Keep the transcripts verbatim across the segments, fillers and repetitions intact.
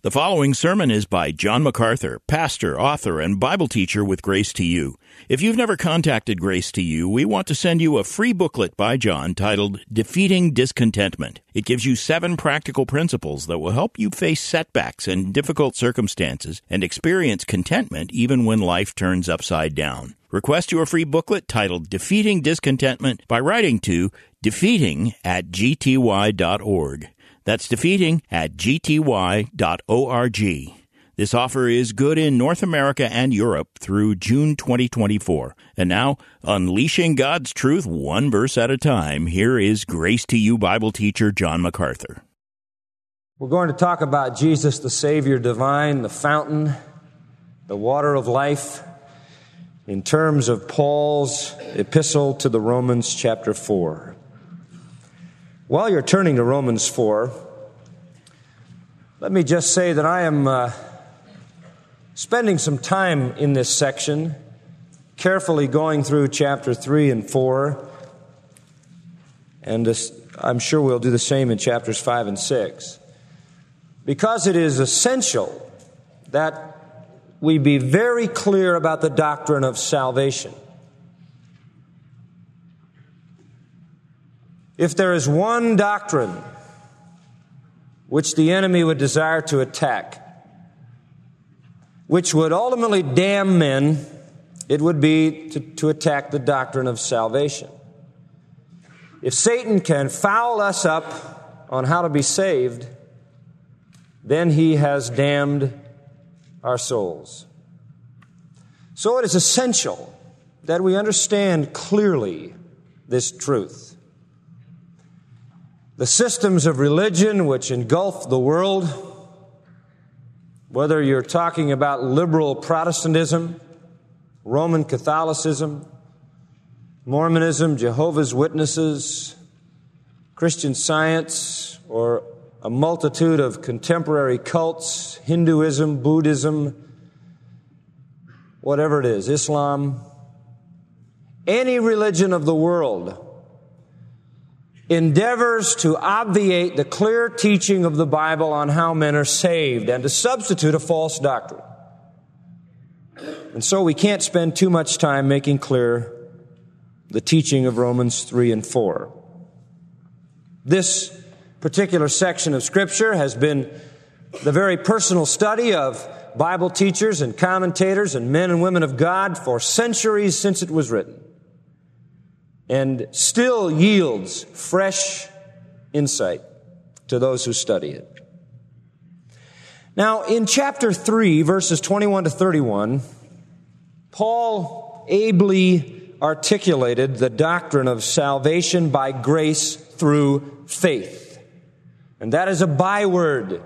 The following sermon is by John MacArthur, pastor, author, and Bible teacher with Grace to You. If you've never contacted Grace to You, we want to send you a free booklet by John titled Defeating Discontentment. It gives you seven practical principles that will help you face setbacks and difficult circumstances and experience contentment even when life turns upside down. Request your free booklet titled Defeating Discontentment by writing to defeating at g t y dot org. That's defeating at g t y dot org. This offer is good in North America and Europe through June twenty twenty-four. And now, unleashing God's truth one verse at a time, here is Grace to You Bible teacher John MacArthur. We're going to talk about Jesus, the Savior divine, the fountain, the water of life, in terms of Paul's epistle to the Romans, chapter four. While you're turning to Romans four, let me just say that I am uh, spending some time in this section, carefully going through chapter three and four, and this, I'm sure we'll do the same in chapters five and six, because it is essential that we be very clear about the doctrine of salvation. If there is one doctrine which the enemy would desire to attack, which would ultimately damn men, it would be to, to attack the doctrine of salvation. If Satan can foul us up on how to be saved, then he has damned our souls. So it is essential that we understand clearly this truth. The systems of religion which engulf the world, whether you're talking about liberal Protestantism, Roman Catholicism, Mormonism, Jehovah's Witnesses, Christian Science, or a multitude of contemporary cults, Hinduism, Buddhism, whatever it is, Islam, any religion of the world endeavors to obviate the clear teaching of the Bible on how men are saved and to substitute a false doctrine. And so we can't spend too much time making clear the teaching of Romans three and four. This particular section of Scripture has been the very personal study of Bible teachers and commentators and men and women of God for centuries since it was written, and still yields fresh insight to those who study it. Now, in chapter three, verses twenty-one to thirty-one, Paul ably articulated the doctrine of salvation by grace through faith. And that is a byword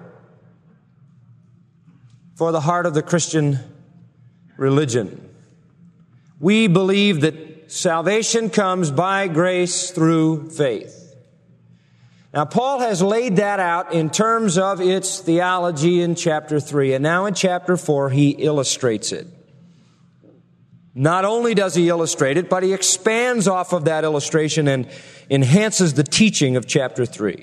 for the heart of the Christian religion. We believe that salvation comes by grace through faith. Now, Paul has laid that out in terms of its theology in chapter three, and now in chapter four, he illustrates it. Not only does he illustrate it, but he expands off of that illustration and enhances the teaching of chapter three.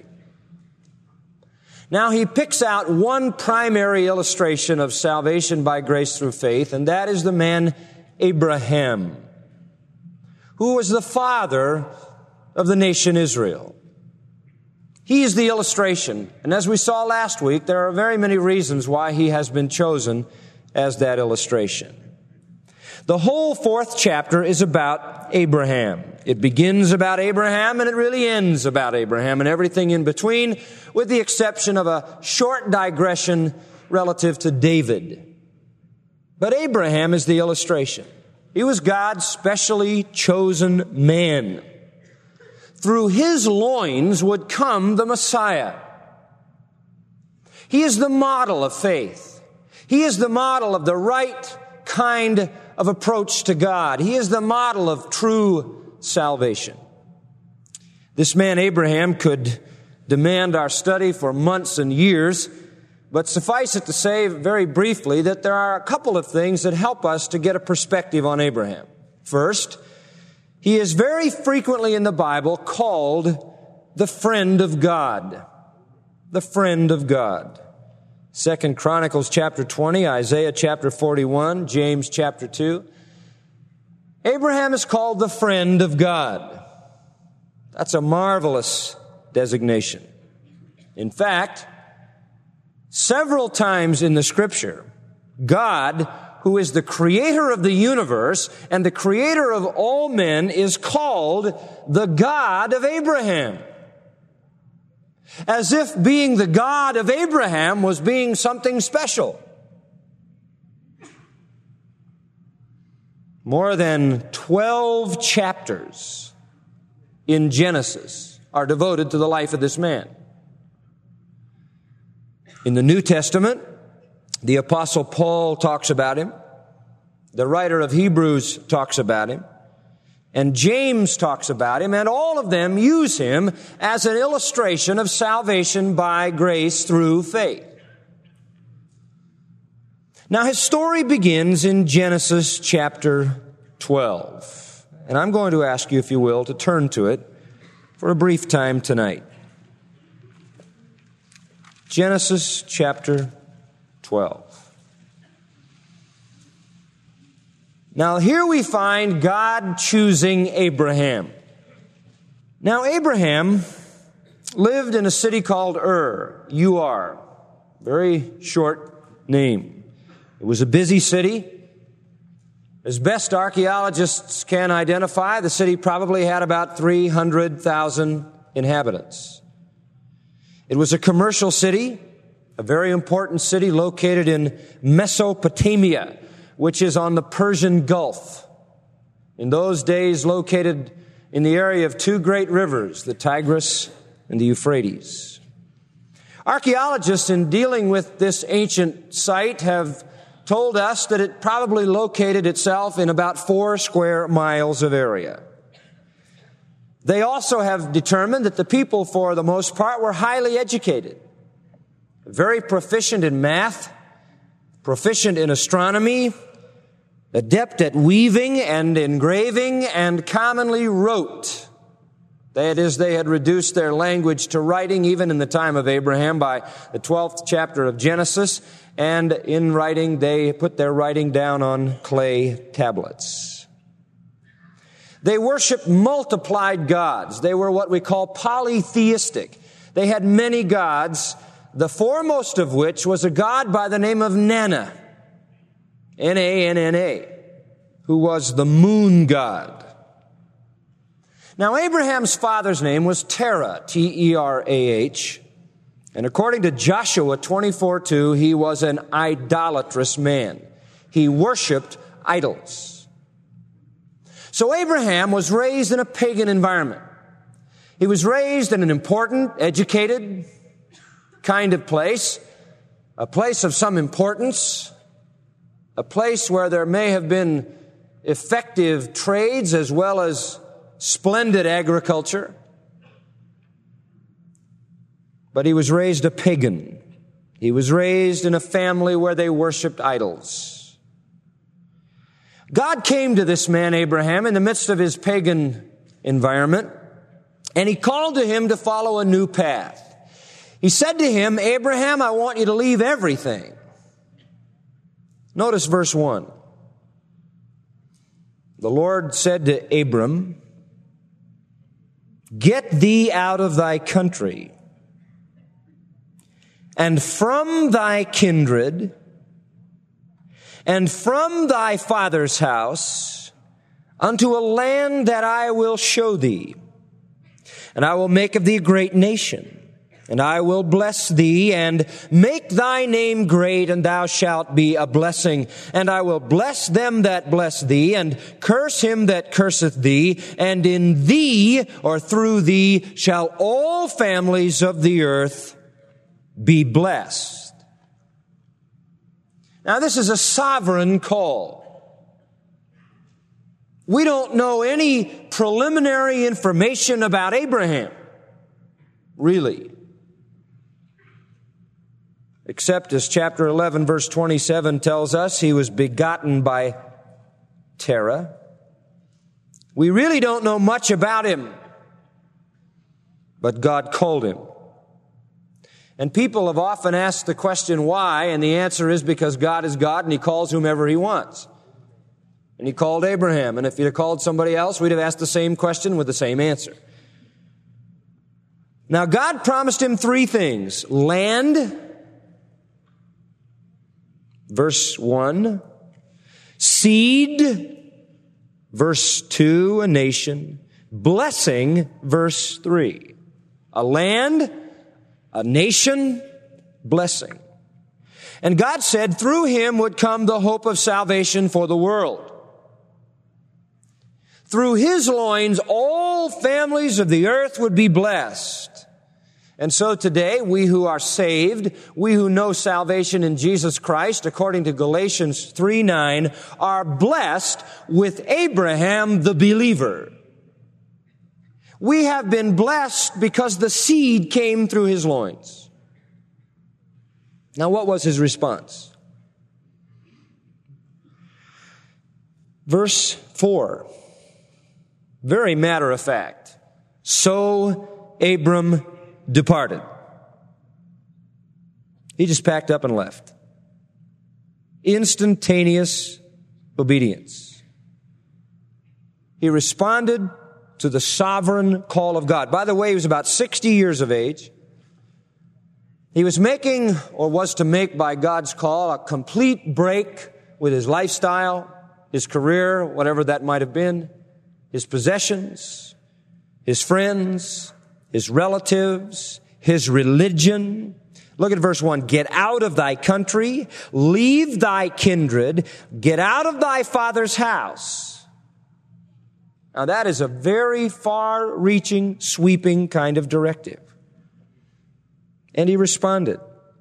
Now, he picks out one primary illustration of salvation by grace through faith, and that is the man Abraham, who was the father of the nation Israel. He is the illustration. And as we saw last week, there are very many reasons why he has been chosen as that illustration. The whole fourth chapter is about Abraham. It begins about Abraham and it really ends about Abraham and everything in between, with the exception of a short digression relative to David. But Abraham is the illustration. He was God's specially chosen man. Through his loins would come the Messiah. He is the model of faith. He is the model of the right kind of approach to God. He is the model of true salvation. This man Abraham could demand our study for months and years, but suffice it to say very briefly that there are a couple of things that help us to get a perspective on Abraham. First, he is very frequently in the Bible called the friend of God. The friend of God. Second Chronicles chapter twenty, Isaiah chapter forty-one, James chapter two. Abraham is called the friend of God. That's a marvelous designation. In fact, several times in the Scripture, God, who is the creator of the universe and the creator of all men, is called the God of Abraham. As if being the God of Abraham was being something special. More than twelve chapters in Genesis are devoted to the life of this man. In the New Testament, the Apostle Paul talks about him. The writer of Hebrews talks about him. And James talks about him, and all of them use him as an illustration of salvation by grace through faith. Now, his story begins in Genesis chapter twelve. And I'm going to ask you, if you will, to turn to it for a brief time tonight. Genesis chapter twelve. Now, here we find God choosing Abraham. Now, Abraham lived in a city called Ur, U R. Very short name. It was a busy city. As best archaeologists can identify, the city probably had about three hundred thousand inhabitants. It was a commercial city, a very important city located in Mesopotamia, which is on the Persian Gulf. In those days, located in the area of two great rivers, the Tigris and the Euphrates. Archaeologists, in dealing with this ancient site, have told us that it probably located itself in about four square miles of area. They also have determined that the people, for the most part, were highly educated, very proficient in math, proficient in astronomy, adept at weaving and engraving, and commonly wrote. That is, they had reduced their language to writing even in the time of Abraham by the twelfth chapter of Genesis, and in writing they put their writing down on clay tablets. They worshiped multiplied gods. They were what we call polytheistic. They had many gods, the foremost of which was a god by the name of Nana, N A N N A, who was the moon god. Now, Abraham's father's name was Terah, T E R A H, and according to Joshua twenty-four two, he was an idolatrous man. He worshipped idols. So Abraham was raised in a pagan environment. He was raised in an important, educated kind of place, a place of some importance, a place where there may have been effective trades as well as splendid agriculture. But he was raised a pagan. He was raised in a family where they worshiped idols. God came to this man, Abraham, in the midst of his pagan environment, and he called to him to follow a new path. He said to him, Abraham, I want you to leave everything. Notice verse one. The Lord said to Abram, get thee out of thy country, and from thy kindred, and from thy father's house, unto a land that I will show thee. And I will make of thee a great nation. And I will bless thee, and make thy name great, and thou shalt be a blessing. And I will bless them that bless thee, and curse him that curseth thee. And in thee, or through thee, shall all families of the earth be blessed. Now, this is a sovereign call. We don't know any preliminary information about Abraham, really. Except, as chapter eleven, verse twenty-seven tells us, he was begotten by Terah. We really don't know much about him, but God called him. And people have often asked the question why, and the answer is because God is God and He calls whomever He wants. And He called Abraham, and if He'd have called somebody else, we'd have asked the same question with the same answer. Now, God promised him three things: land, verse one, seed, verse two, a nation, blessing, verse three. A land, a nation, blessing. And God said through him would come the hope of salvation for the world. Through his loins, all families of the earth would be blessed. And so today, we who are saved, we who know salvation in Jesus Christ, according to Galatians three nine, are blessed with Abraham the believer. We have been blessed because the seed came through his loins. Now, what was his response? Verse four, very matter of fact. So Abram departed. He just packed up and left. Instantaneous obedience. He responded to the sovereign call of God. By the way, he was about sixty years of age. He was making, or was to make by God's call, a complete break with his lifestyle, his career, whatever that might have been, his possessions, his friends, his relatives, his religion. Look at verse one. Get out of thy country, leave thy kindred, get out of thy father's house. Now that is a very far-reaching, sweeping kind of directive. And he responded,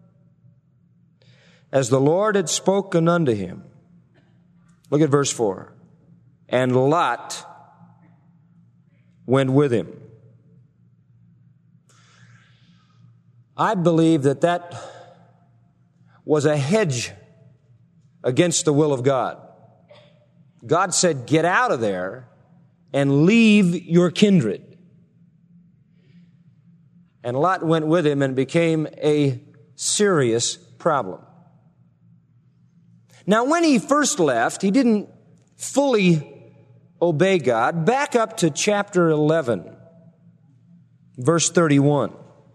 as the Lord had spoken unto him. Look at verse four. And Lot went with him. I believe that that was a hedge against the will of God. God said, get out of there and leave your kindred. And Lot went with him and became a serious problem. Now, when he first left, he didn't fully obey God. Back up to chapter eleven, verse thirty-one.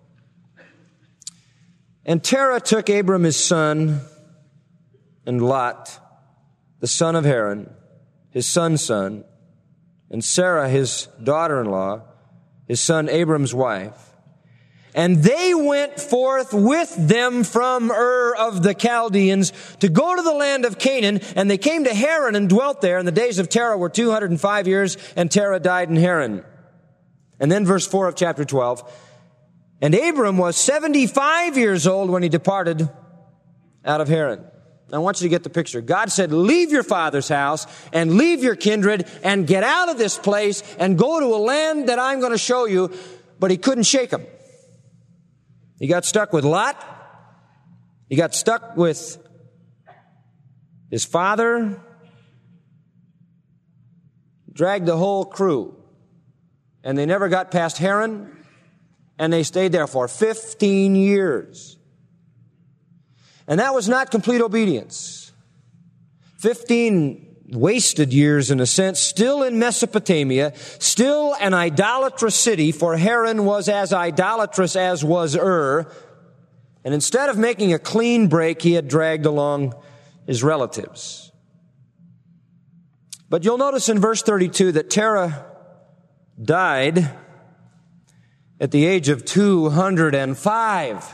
And Terah took Abram his son, and Lot, the son of Haran, his son's son, and Sarah, his daughter-in-law, his son Abram's wife. And they went forth with them from Ur of the Chaldeans to go to the land of Canaan. And they came to Haran and dwelt there. And the days of Terah were two hundred five years, and Terah died in Haran. And then verse four of chapter twelve. And Abram was seventy-five years old when he departed out of Haran. Now, I want you to get the picture. God said, leave your father's house and leave your kindred and get out of this place and go to a land that I'm going to show you. But he couldn't shake him. He got stuck with Lot. He got stuck with his father. Dragged the whole crew. And they never got past Haran. And they stayed there for fifteen years. And that was not complete obedience. fifteen wasted years, in a sense, still in Mesopotamia, still an idolatrous city, for Haran was as idolatrous as was Ur. And instead of making a clean break, he had dragged along his relatives. But you'll notice in verse thirty-two that Terah died at the age of two hundred five.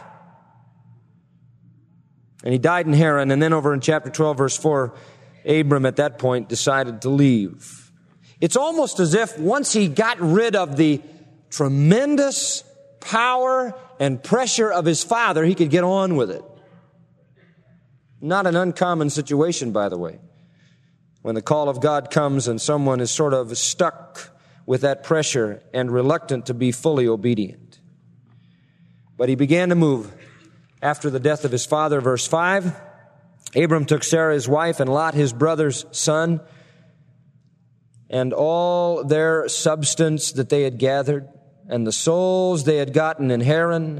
And he died in Haran. And then over in chapter twelve, verse four, Abram at that point decided to leave. It's almost as if once he got rid of the tremendous power and pressure of his father, he could get on with it. Not an uncommon situation, by the way, when the call of God comes and someone is sort of stuck with that pressure and reluctant to be fully obedient. But he began to move after the death of his father. Verse five, Abram took Sarah his wife and Lot his brother's son and all their substance that they had gathered and the souls they had gotten in Haran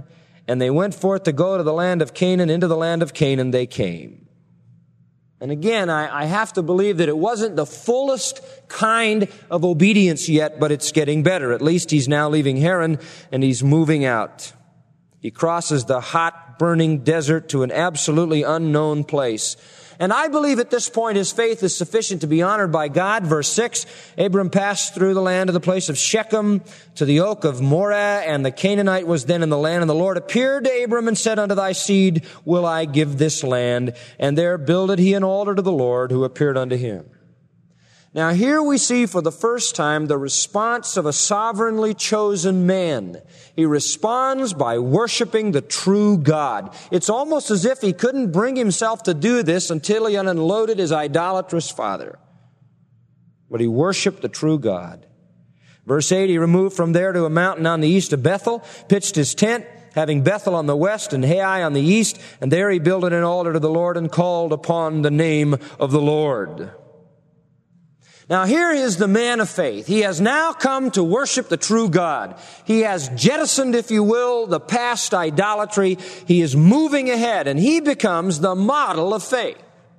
And they went forth to go to the land of Canaan. Into the land of Canaan they came. And again, I, I have to believe that it wasn't the fullest kind of obedience yet, but it's getting better. At least he's now leaving Haran and he's moving out. He crosses the hot, burning desert to an absolutely unknown place. And I believe at this point his faith is sufficient to be honored by God. Verse six, Abram passed through the land of the place of Shechem to the oak of Moreh, and the Canaanite was then in the land. And the Lord appeared to Abram and said, unto thy seed will I give this land. And there builded he an altar to the Lord who appeared unto him. Now here we see for the first time the response of a sovereignly chosen man. He responds by worshiping the true God. It's almost as if he couldn't bring himself to do this until he unloaded his idolatrous father. But he worshiped the true God. Verse eight, he removed from there to a mountain on the east of Bethel, pitched his tent, having Bethel on the west and Hai on the east, and there he built an altar to the Lord and called upon the name of the Lord. Now here is the man of faith. He has now come to worship the true God. He has jettisoned, if you will, the past idolatry. He is moving ahead, and he becomes the model of faith.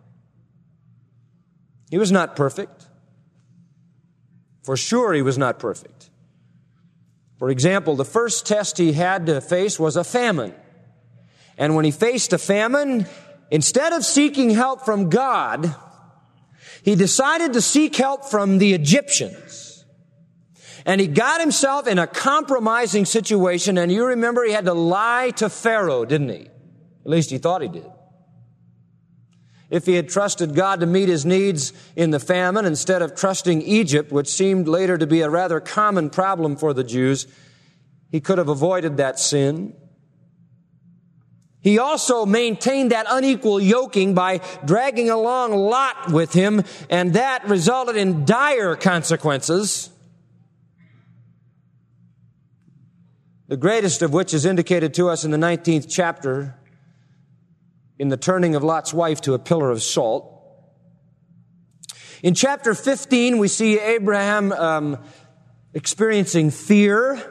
He was not perfect. For sure he was not perfect. For example, the first test he had to face was a famine. And when he faced a famine, instead of seeking help from God, he decided to seek help from the Egyptians. And he got himself in a compromising situation, and you remember he had to lie to Pharaoh, didn't he? At least he thought he did. If he had trusted God to meet his needs in the famine instead of trusting Egypt, which seemed later to be a rather common problem for the Jews, he could have avoided that sin. He also maintained that unequal yoking by dragging along Lot with him, and that resulted in dire consequences, the greatest of which is indicated to us in the nineteenth chapter in the turning of Lot's wife to a pillar of salt. In chapter fifteen, we see Abraham um, experiencing fear.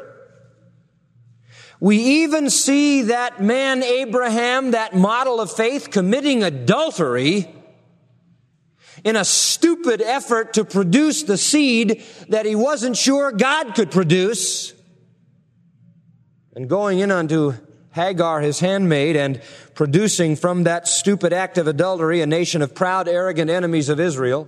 We even see that man Abraham, that model of faith, committing adultery in a stupid effort to produce the seed that he wasn't sure God could produce, and going in unto Hagar, his handmaid, and producing from that stupid act of adultery a nation of proud, arrogant enemies of Israel.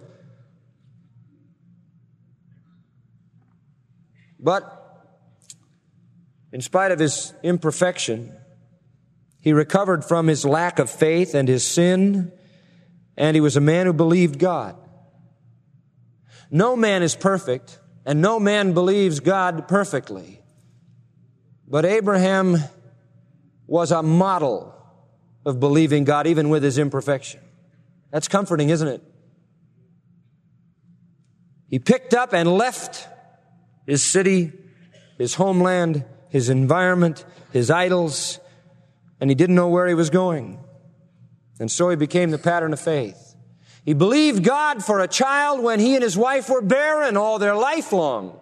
But in spite of his imperfection, he recovered from his lack of faith and his sin, and he was a man who believed God. No man is perfect, and no man believes God perfectly. But Abraham was a model of believing God, even with his imperfection. That's comforting, isn't it? He picked up and left his city, his homeland, his environment, his idols, and he didn't know where he was going. And so he became the pattern of faith. He believed God for a child when he and his wife were barren all their life long.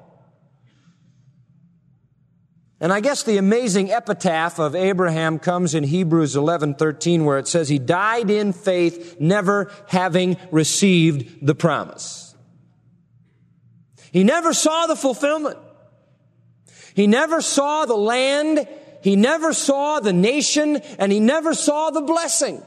And I guess the amazing epitaph of Abraham comes in Hebrews eleven thirteen, where it says he died in faith, never having received the promise. He never saw the fulfillment. He never saw the land, he never saw the nation, and he never saw the blessing.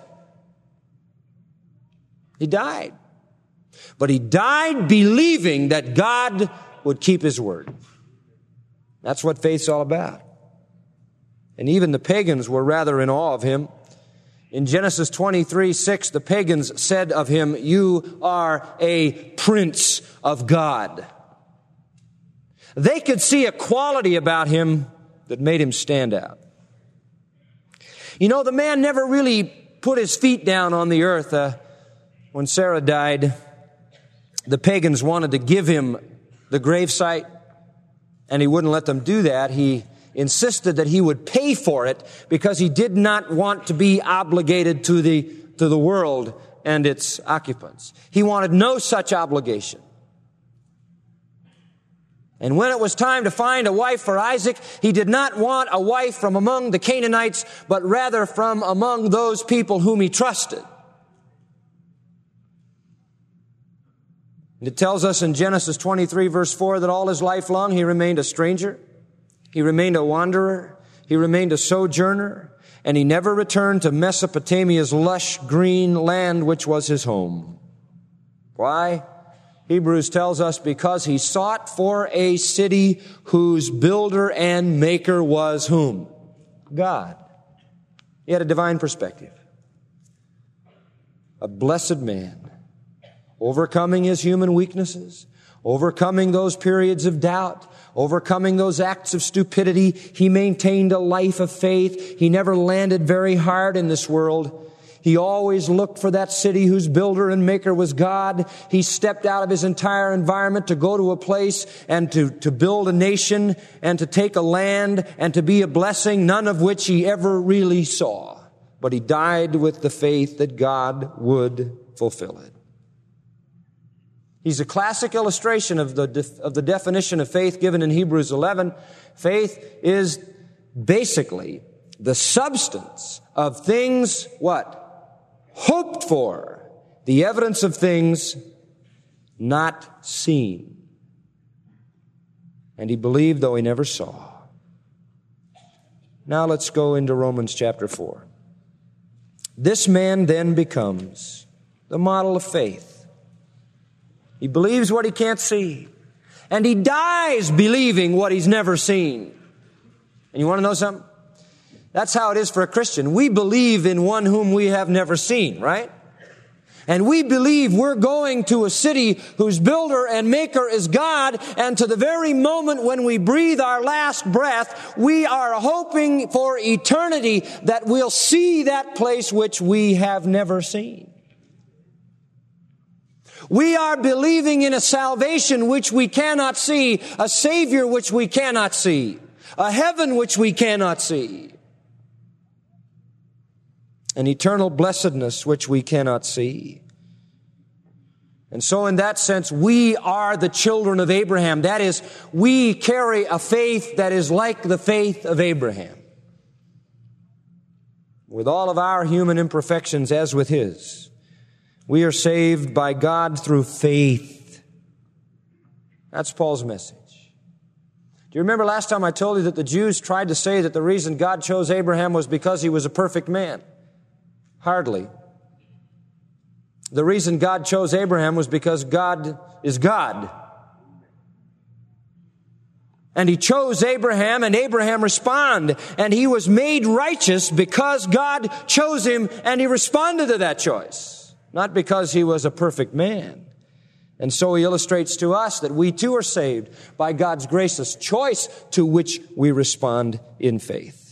He died. But he died believing that God would keep his word. That's what faith's all about. And even the pagans were rather in awe of him. In Genesis twenty-three six, the pagans said of him, "You are a prince of God." They could see a quality about him that made him stand out. You know, the man never really put his feet down on the earth. Uh, when Sarah died, the pagans wanted to give him the gravesite, and he wouldn't let them do that. He insisted that he would pay for it because he did not want to be obligated to the, to the world and its occupants. He wanted no such obligation. And when it was time to find a wife for Isaac, he did not want a wife from among the Canaanites, but rather from among those people whom he trusted. It tells us in Genesis twenty-three, verse four, that all his life long he remained a stranger, he remained a wanderer, he remained a sojourner, and he never returned to Mesopotamia's lush green land, which was his home. Why? Hebrews tells us because he sought for a city whose builder and maker was whom? God. He had a divine perspective. A blessed man, overcoming his human weaknesses, overcoming those periods of doubt, overcoming those acts of stupidity. He maintained a life of faith. He never landed very hard in this world. He always looked for that city whose builder and maker was God. He stepped out of his entire environment to go to a place and to, to build a nation and to take a land and to be a blessing, none of which he ever really saw. But he died with the faith that God would fulfill it. He's a classic illustration of the, def- of the definition of faith given in Hebrews eleven. Faith is basically the substance of things, what? Hoped for, the evidence of things not seen. And he believed though he never saw. Now let's go into Romans chapter four. This man then becomes the model of faith. He believes what he can't see. And he dies believing what he's never seen. And you want to know something? That's how it is for a Christian. We believe in one whom we have never seen, right? And we believe we're going to a city whose builder and maker is God, and to the very moment when we breathe our last breath, we are hoping for eternity that we'll see that place which we have never seen. We are believing in a salvation which we cannot see, a Savior which we cannot see, a heaven which we cannot see, an eternal blessedness which we cannot see. And so in that sense, we are the children of Abraham. That is, we carry a faith that is like the faith of Abraham. With all of our human imperfections as with his, we are saved by God through faith. That's Paul's message. Do you remember last time I told you that the Jews tried to say that the reason God chose Abraham was because he was a perfect man? Hardly. The reason God chose Abraham was because God is God. And he chose Abraham, and Abraham responded, and he was made righteous because God chose him, and he responded to that choice, not because he was a perfect man. And so he illustrates to us that we too are saved by God's gracious choice to which we respond in faith.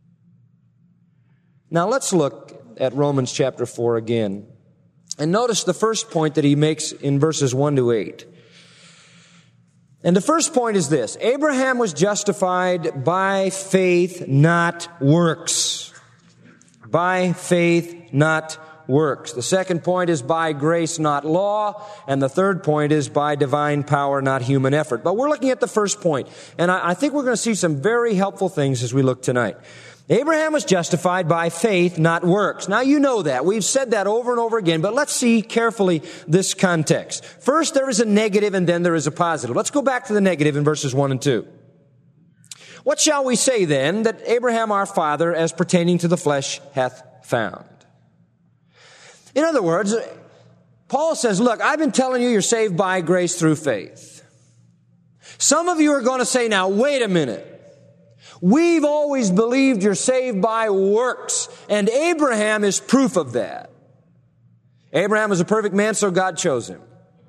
Now let's look at Romans chapter four again. And notice the first point that he makes in verses one to eight. And the first point is this: Abraham was justified by faith, not works. By faith, not works. The second point is by grace, not law. And the third point is by divine power, not human effort. But we're looking at the first point. And I, I think we're going to see some very helpful things as we look tonight. Abraham was justified by faith, not works. Now you know that. We've said that over and over again, but let's see carefully this context. First, there is a negative and then there is a positive. Let's go back to the negative in verses one and two. What shall we say then that Abraham our father, as pertaining to the flesh, hath found? In other words, Paul says, look, I've been telling you you're saved by grace through faith. Some of you are going to say, now, wait a minute. We've always believed you're saved by works, and Abraham is proof of that. Abraham was a perfect man, so God chose him.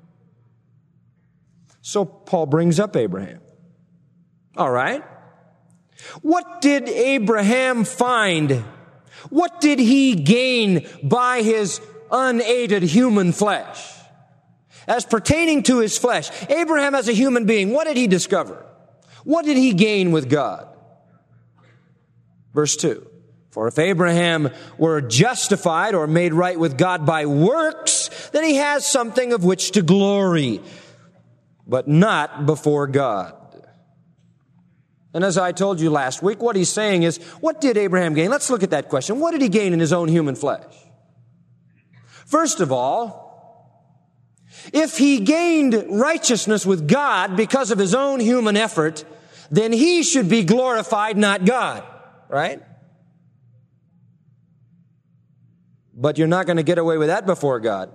So Paul brings up Abraham. All right. What did Abraham find? What did he gain by his unaided human flesh? As pertaining to his flesh, Abraham as a human being, what did he discover? What did he gain with God? Verse two, for if Abraham were justified or made right with God by works, then he has something of which to glory, but not before God. And as I told you last week, what he's saying is, what did Abraham gain? Let's look at that question. What did he gain in his own human flesh? First of all, if he gained righteousness with God because of his own human effort, then he should be glorified, not God. Right? But you're not going to get away with that before God.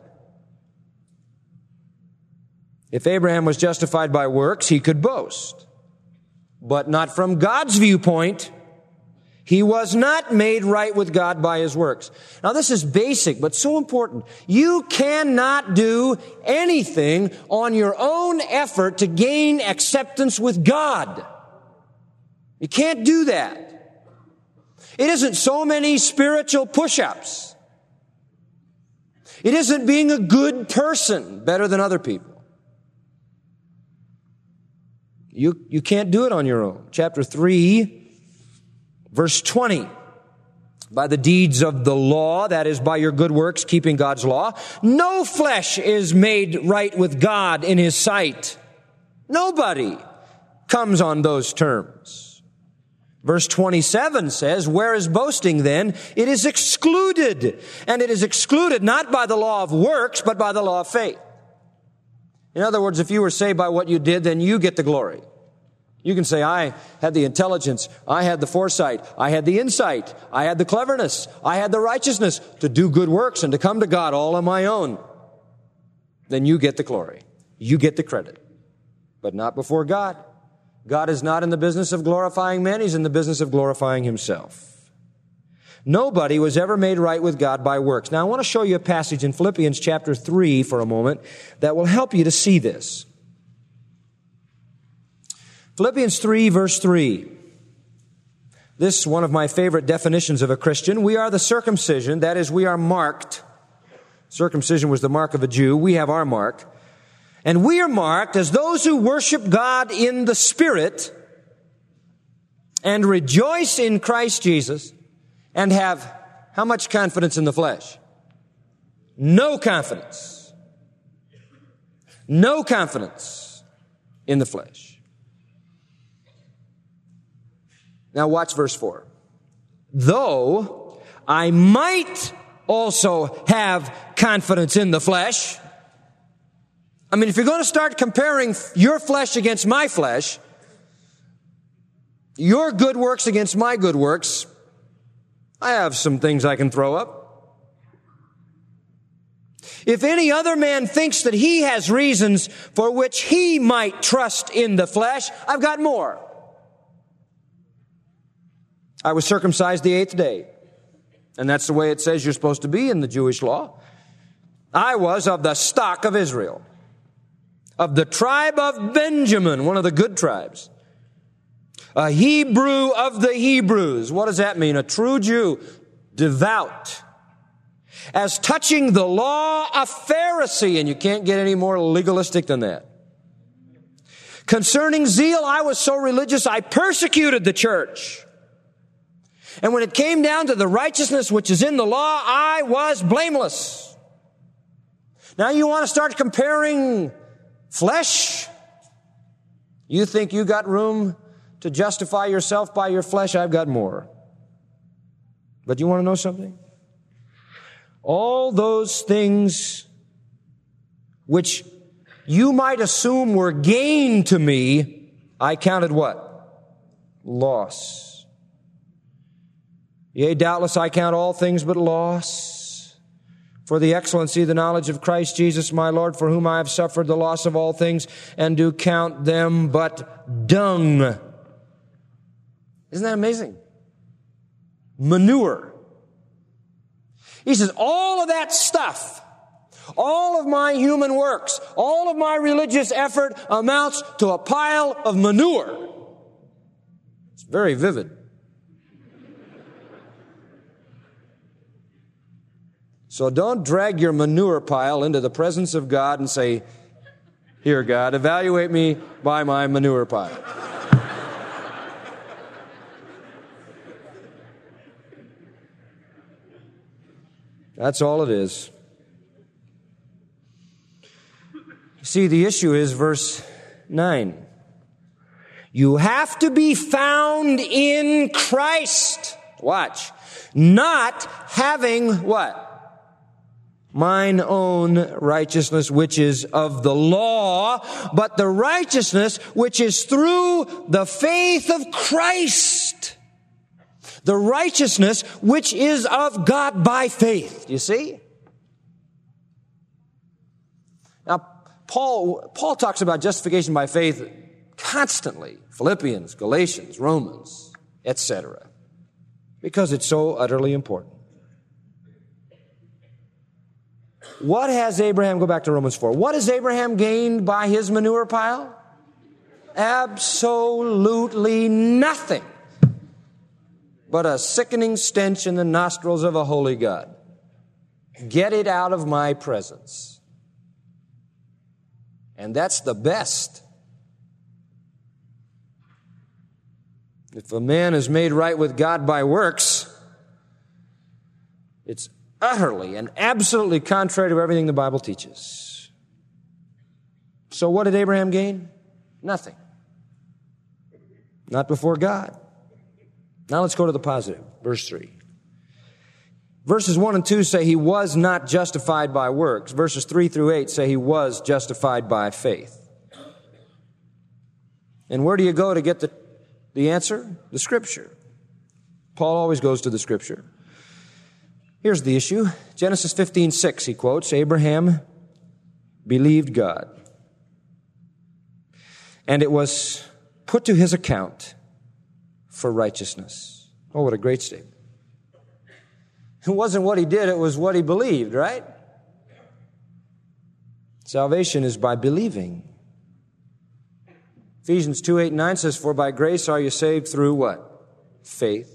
If Abraham was justified by works, he could boast. But not from God's viewpoint. He was not made right with God by his works. Now this is basic, but so important. You cannot do anything on your own effort to gain acceptance with God. You can't do that. It isn't so many spiritual push-ups. It isn't being a good person, better than other people. You, you can't do it on your own. Chapter three, verse twenty. By the deeds of the law, that is by your good works, keeping God's law, no flesh is made right with God in his sight. Nobody comes on those terms. Verse twenty-seven says, where is boasting then? It is excluded. And it is excluded not by the law of works, but by the law of faith. In other words, if you were saved by what you did, then you get the glory. You can say, I had the intelligence, I had the foresight, I had the insight, I had the cleverness, I had the righteousness to do good works and to come to God all on my own. Then you get the glory. You get the credit. But not before God. God is not in the business of glorifying men, he's in the business of glorifying himself. Nobody was ever made right with God by works. Now I want to show you a passage in Philippians chapter three for a moment that will help you to see this. Philippians three verse three. This is one of my favorite definitions of a Christian. We are the circumcision, that is, we are marked. Circumcision was the mark of a Jew. We have our mark. And we are marked as those who worship God in the Spirit and rejoice in Christ Jesus and have how much confidence in the flesh? No confidence. No confidence in the flesh. Now watch verse four. Though I might also have confidence in the flesh. I mean, if you're going to start comparing your flesh against my flesh, your good works against my good works, I have some things I can throw up. If any other man thinks that he has reasons for which he might trust in the flesh, I've got more. I was circumcised the eighth day. And that's the way it says you're supposed to be in the Jewish law. I was of the stock of Israel, of the tribe of Benjamin, one of the good tribes. A Hebrew of the Hebrews. What does that mean? A true Jew, devout. As touching the law, a Pharisee, and you can't get any more legalistic than that. Concerning zeal, I was so religious, I persecuted the church. And when it came down to the righteousness which is in the law, I was blameless. Now you want to start comparing flesh? You think you got room to justify yourself by your flesh? I've got more. But you want to know something? All those things which you might assume were gain to me, I counted what? Loss. Yea, doubtless I count all things but loss, for the excellency of the knowledge of Christ Jesus my Lord, for whom I have suffered the loss of all things, and do count them but dung. Isn't that amazing? Manure. He says, all of that stuff, all of my human works, all of my religious effort amounts to a pile of manure. It's very vivid. So don't drag your manure pile into the presence of God and say, here, God, evaluate me by my manure pile. That's all it is. See, the issue is verse nine. You have to be found in Christ. Watch. Not having what? Mine own righteousness, which is of the law, but the righteousness which is through the faith of Christ. The righteousness which is of God by faith. You see? Now, Paul, Paul talks about justification by faith constantly. Philippians, Galatians, Romans, et cetera. Because it's so utterly important. What has Abraham, go back to Romans four, what has Abraham gained by his manure pile? Absolutely nothing but a sickening stench in the nostrils of a holy God. Get it out of my presence. And that's the best. If a man is made right with God by works, it's utterly and absolutely contrary to everything the Bible teaches. So what did Abraham gain? Nothing. Not before God. Now let's go to the positive. Verse three. Verses one and two say he was not justified by works. Verses three through eight say he was justified by faith. And where do you go to get the, the answer? The Scripture. Paul always goes to the Scripture. Here's the issue. Genesis fifteen six, he quotes, Abraham believed God, and it was put to his account for righteousness. Oh, what a great statement. It wasn't what he did, it was what he believed, right? Salvation is by believing. Ephesians two eight and nine says, for by grace are you saved through what? Faith.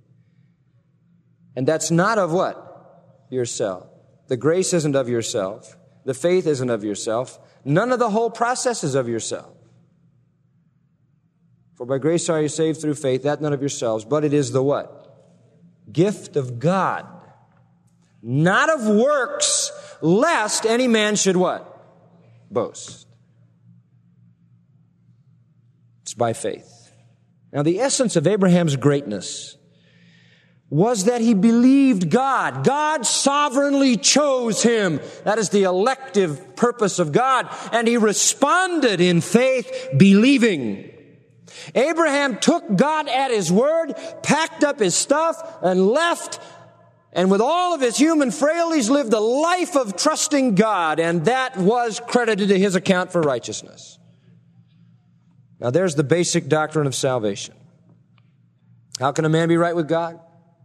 And that's not of what? Yourself. The grace isn't of yourself. The faith isn't of yourself. None of the whole process is of yourself. For by grace are you saved through faith, that none of yourselves, but it is the what? Gift of God. Not of works, lest any man should what? Boast. It's by faith. Now the essence of Abraham's greatness was that he believed God. God sovereignly chose him. That is the elective purpose of God. And he responded in faith, believing. Abraham took God at his word, packed up his stuff, and left. And with all of his human frailties, lived a life of trusting God. And that was credited to his account for righteousness. Now there's the basic doctrine of salvation. How can a man be right with God?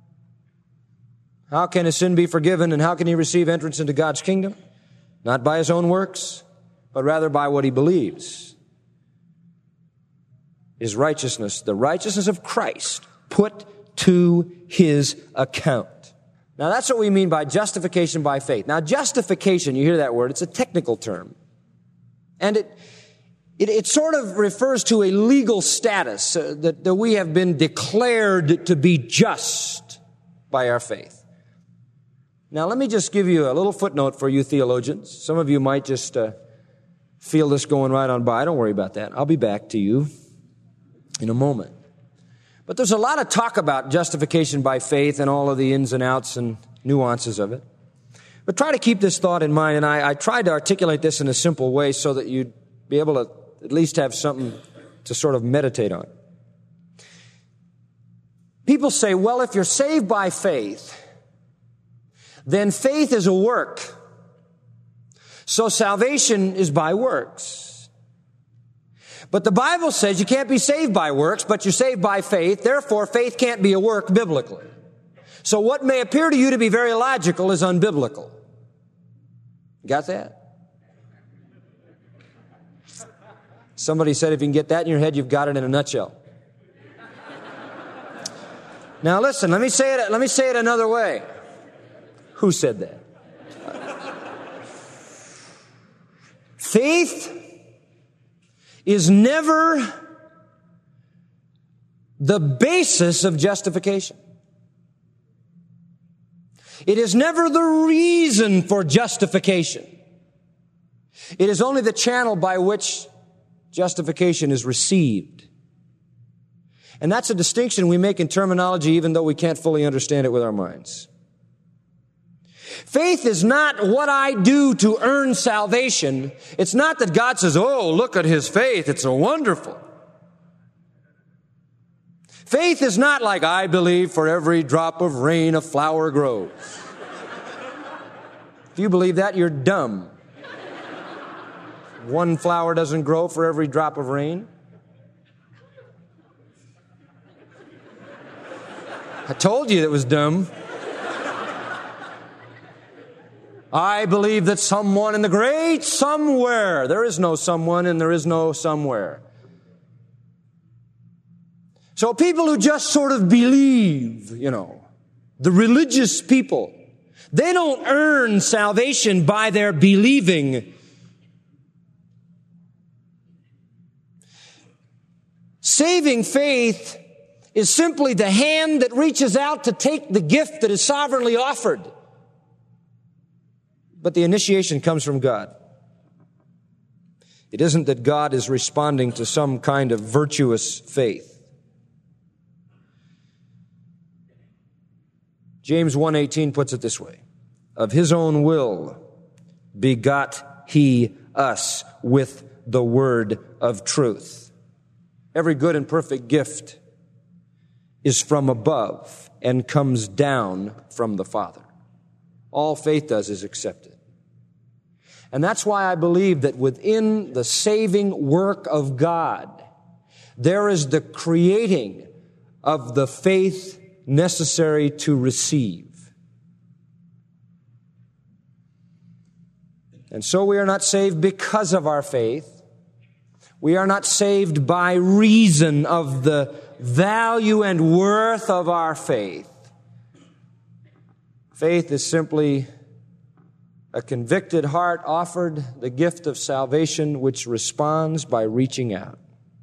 How can his sin be forgiven, and how can he receive entrance into God's kingdom? Not by his own works, but rather by what he believes. His righteousness, the righteousness of Christ, put to his account. Now that's what we mean by justification by faith. Now justification, you hear that word, it's a technical term. And it It, it sort of refers to a legal status uh, that, that we have been declared to be just by our faith. Now, let me just give you a little footnote for you theologians. Some of you might just uh, feel this going right on by. Don't worry about that. I'll be back to you in a moment. But there's a lot of talk about justification by faith and all of the ins and outs and nuances of it. But try to keep this thought in mind, and I, I tried to articulate this in a simple way so that you'd be able to at least have something to sort of meditate on. People say, well, if you're saved by faith, then faith is a work. So salvation is by works. But the Bible says you can't be saved by works, but you're saved by faith. Therefore, faith can't be a work biblically. So what may appear to you to be very logical is unbiblical. Got that? Somebody said if you can get that in your head, you've got it in a nutshell. Now listen, let me say it, let me say it another way. Who said that? Faith is never the basis of justification. It is never the reason for justification. It is only the channel by which justification is received. And that's a distinction we make in terminology even though we can't fully understand it with our minds. Faith is not what I do to earn salvation. It's not that God says, oh, look at his faith, it's so wonderful. Faith is not like, I believe for every drop of rain a flower grows. If you believe that, you're dumb. One flower doesn't grow for every drop of rain. I told you it was dumb. I believe that someone in the great somewhere, there is no someone and there is no somewhere. So people who just sort of believe, you know, the religious people, they don't earn salvation by their believing. Saving faith is simply the hand that reaches out to take the gift that is sovereignly offered. But the initiation comes from God. It isn't that God is responding to some kind of virtuous faith. James one eighteen puts it this way. Of his own will begot he us with the word of truth. Every good and perfect gift is from above and comes down from the Father. All faith does is accept it. And that's why I believe that within the saving work of God, there is the creating of the faith necessary to receive. And so we are not saved because of our faith. We are not saved by reason of the value and worth of our faith. Faith is simply a convicted heart offered the gift of salvation which responds by reaching out.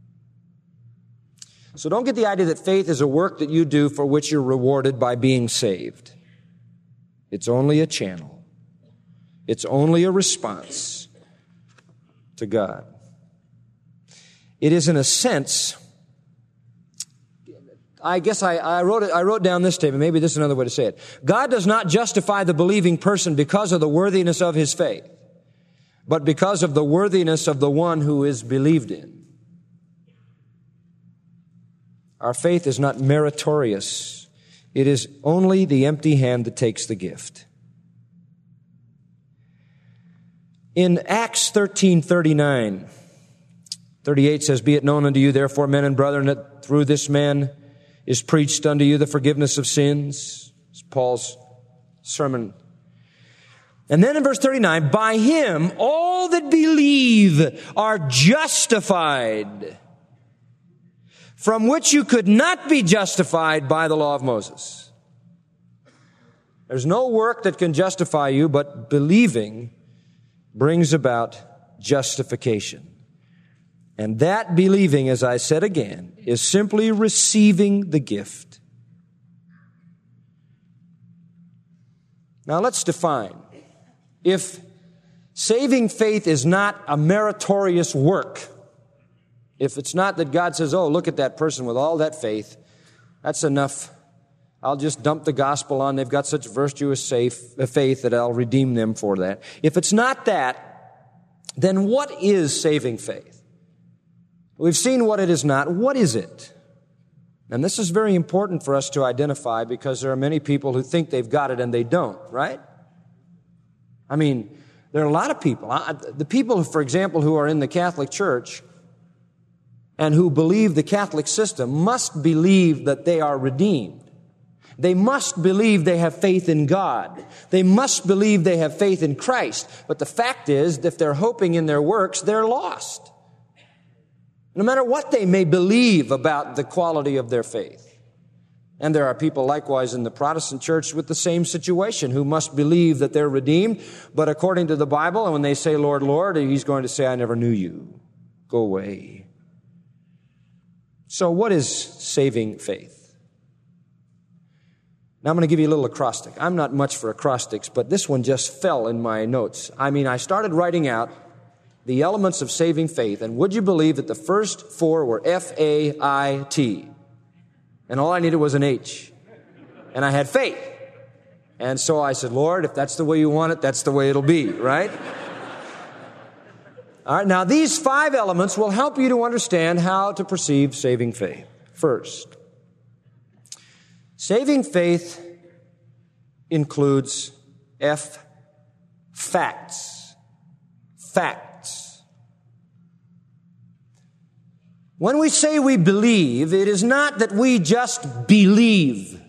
So don't get the idea that faith is a work that you do for which you're rewarded by being saved. It's only a channel. It's only a response to God. It is, in a sense, I guess I, I wrote it, I wrote down this statement. Maybe this is another way to say it. God does not justify the believing person because of the worthiness of his faith, but because of the worthiness of the one who is believed in. Our faith is not meritorious. It is only the empty hand that takes the gift. In Acts thirteen thirty-nine, thirty-eight says, Be it known unto you, therefore, men and brethren, that through this man is preached unto you the forgiveness of sins. It's Paul's sermon. And then in verse thirty-nine, by him all that believe are justified, from which you could not be justified by the law of Moses. There's no work that can justify you, but believing brings about justification. And that believing, as I said again, is simply receiving the gift. Now let's define. If saving faith is not a meritorious work, if it's not that God says, oh, look at that person with all that faith, that's enough. I'll just dump the gospel on. They've got such virtuous faith that I'll redeem them for that. If it's not that, then what is saving faith? We've seen what it is not. What is it? And this is very important for us to identify because there are many people who think they've got it and they don't, right? I mean, there are a lot of people. The people, for example, who are in the Catholic Church and who believe the Catholic system must believe that they are redeemed. They must believe they have faith in God. They must believe they have faith in Christ. But the fact is, if they're hoping in their works, they're lost. No matter what they may believe about the quality of their faith. And there are people likewise in the Protestant church with the same situation who must believe that they're redeemed. But according to the Bible, and when they say, Lord, Lord, he's going to say, I never knew you. Go away. So what is saving faith? Now I'm going to give you a little acrostic. I'm not much for acrostics, but this one just fell in my notes. I mean, I started writing out the elements of saving faith, and would you believe that the first four were F A I T? And all I needed was an H. And I had faith. And so I said, Lord, if that's the way you want it, that's the way it'll be, right? All right, now these five elements will help you to understand how to perceive saving faith. First, saving faith includes F, facts. Facts. When we say we believe, it is not that we just believe.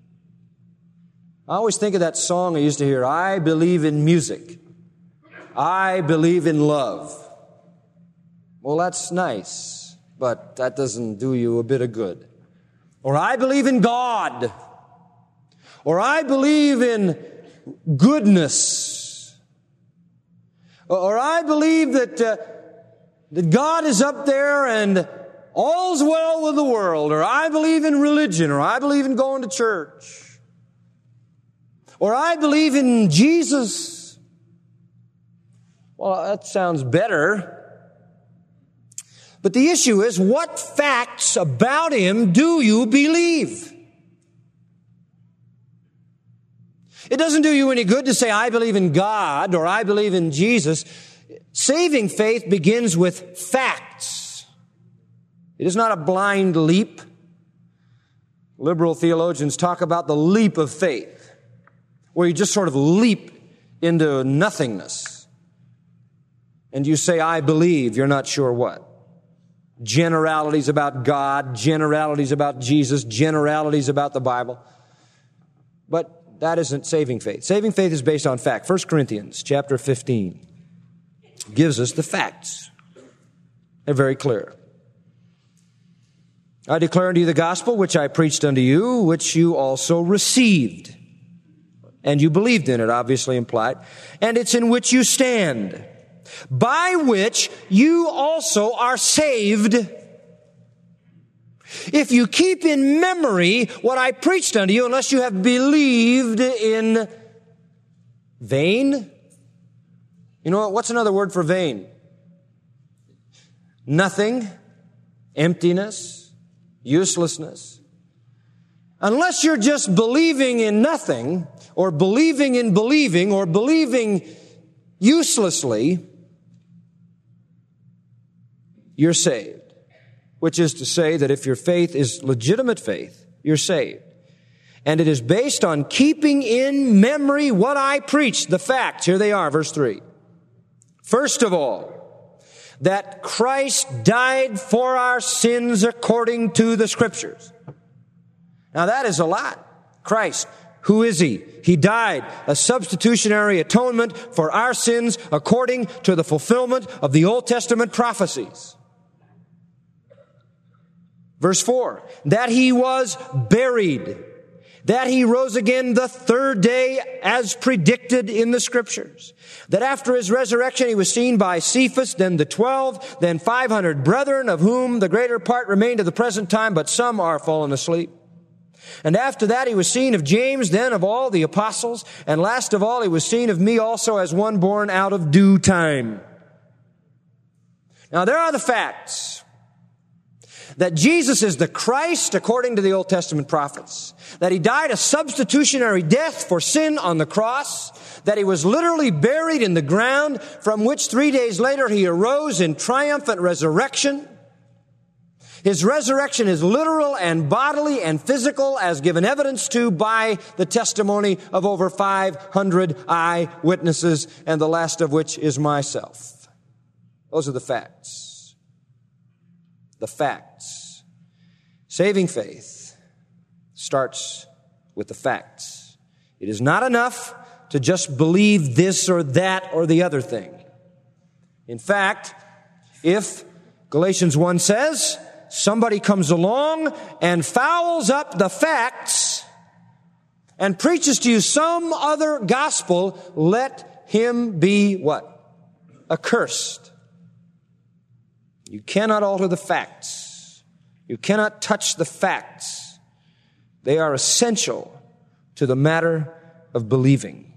I always think of that song I used to hear, I believe in music. I believe in love. Well, that's nice, but that doesn't do you a bit of good. Or I believe in God. Or I believe in goodness. Or I believe that, uh, that God is up there and all's well with the world. Or I believe in religion. Or I believe in going to church. Or I believe in Jesus. Well, that sounds better. But the issue is, what facts about Him do you believe? It doesn't do you any good to say, I believe in God or I believe in Jesus. Saving faith begins with facts. It is not a blind leap. Liberal theologians talk about the leap of faith, where you just sort of leap into nothingness. And you say, I believe, you're not sure what. Generalities about God, generalities about Jesus, generalities about the Bible. But that isn't saving faith. Saving faith is based on fact. First Corinthians chapter fifteen gives us the facts. They're very clear. I declare unto you the gospel which I preached unto you, which you also received. And you believed in it, obviously implied. And it's in which you stand, by which you also are saved, if you keep in memory what I preached unto you, unless you have believed in vain. You know what? What's another word for vain? Nothing, emptiness, uselessness. Unless you're just believing in nothing, or believing in believing, or believing uselessly, you're saved. Which is to say that if your faith is legitimate faith, you're saved. And it is based on keeping in memory what I preached, the facts. Here they are, verse three. First of all, that Christ died for our sins according to the Scriptures. Now that is a lot. Christ, who is He? He died, a substitutionary atonement for our sins according to the fulfillment of the Old Testament prophecies. Verse four, that He was buried, that He rose again the third day as predicted in the Scriptures, that after His resurrection He was seen by Cephas, then the twelve, then five hundred brethren, of whom the greater part remain to the present time, but some are fallen asleep. And after that He was seen of James, then of all the apostles, and last of all He was seen of me also as one born out of due time. Now there are the facts. That Jesus is the Christ according to the Old Testament prophets. That He died a substitutionary death for sin on the cross. That He was literally buried in the ground, from which three days later He arose in triumphant resurrection. His resurrection is literal and bodily and physical, as given evidence to by the testimony of over five hundred eyewitnesses, and the last of which is myself. Those are the facts. The facts. Saving faith starts with the facts. It is not enough to just believe this or that or the other thing. In fact, if Galatians one says, somebody comes along and fouls up the facts and preaches to you some other gospel, let him be what? Accursed. You cannot alter the facts. You cannot touch the facts. They are essential to the matter of believing.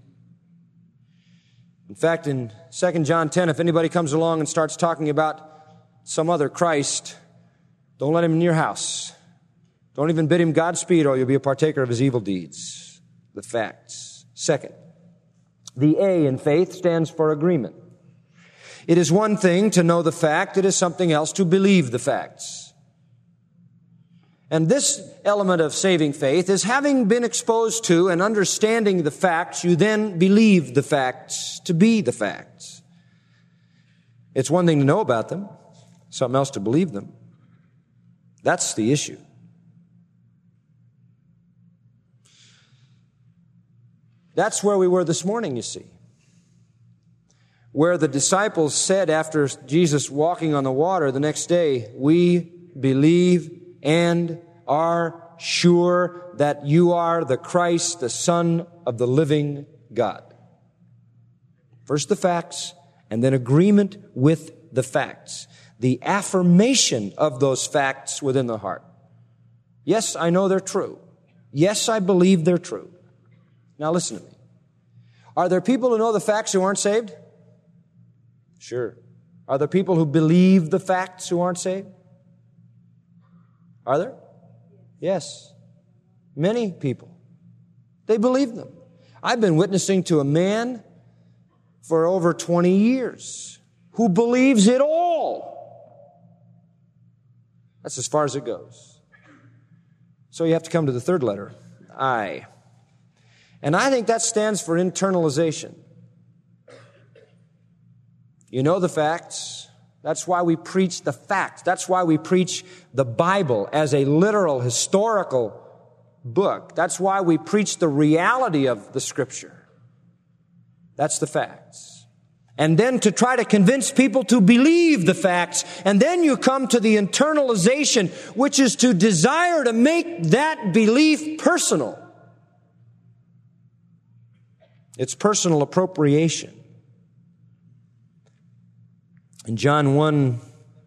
In fact, in Second John ten, if anybody comes along and starts talking about some other Christ, don't let him in your house. Don't even bid him Godspeed, or you'll be a partaker of his evil deeds. The facts. Second, the A in faith stands for agreement. It is one thing to know the fact. It is something else to believe the facts. And this element of saving faith is having been exposed to and understanding the facts, you then believe the facts to be the facts. It's one thing to know about them, something else to believe them. That's the issue. That's where we were this morning, you see. Where the disciples said after Jesus walking on the water the next day, we believe and are sure that you are the Christ, the Son of the living God. First the facts, and then agreement with the facts. The affirmation of those facts within the heart. Yes, I know they're true. Yes, I believe they're true. Now listen to me. Are there people who know the facts who aren't saved? Sure. Are there people who believe the facts who aren't saved? Are there? Yes. Many people. They believe them. I've been witnessing to a man for over twenty years who believes it all. That's as far as it goes. So you have to come to the third letter, I. And I think that stands for internalization. You know the facts. That's why we preach the facts. That's why we preach the Bible as a literal, historical book. That's why we preach the reality of the Scripture. That's the facts. And then to try to convince people to believe the facts. And then you come to the internalization, which is to desire to make that belief personal. It's personal appropriation. In John one,